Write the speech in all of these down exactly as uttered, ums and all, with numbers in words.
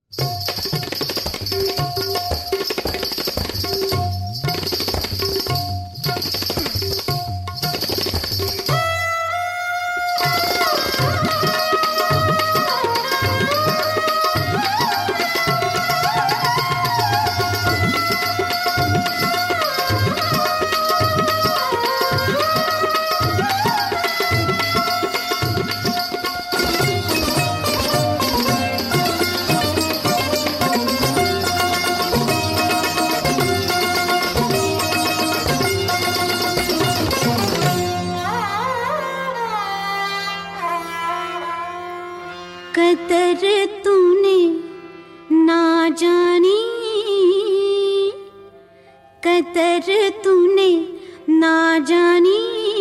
कदर तूने ना जानी, कदर तूने ना जानी,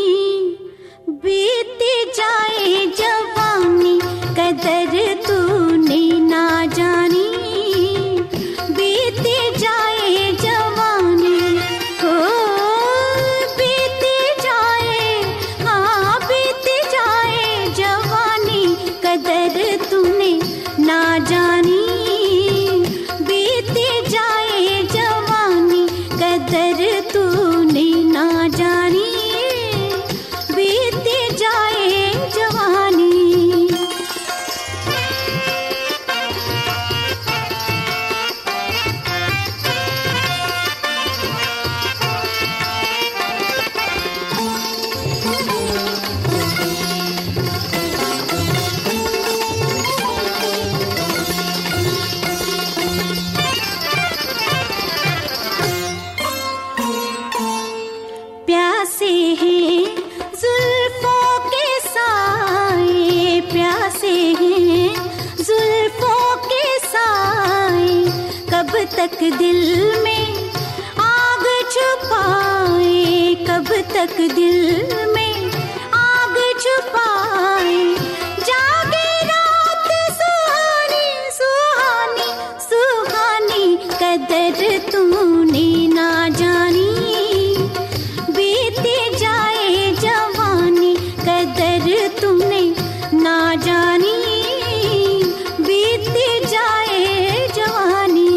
बीत जाए जवानी। कदर तूने ना जानी, बीत जाए जवानी। ओ बीत जाए, हाँ बीत जाए जवानी। कदर तूने ना जानी, बीत जाए जवानी। कदर तूने ना जानी, बीत जाए जवानी। प्यासे हैं जुल्फों के साए, प्यासे हैं जुल्फों के साए। कब तक दिल में आग छुपाए, कब तक दिल में आग छुपाए। जागे रात सुहानी सुहानी सुहानी। कदर तूने ना जानी, बीत जाए जवानी। कदर तूने ना जानी, बीत जाए जवानी।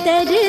दर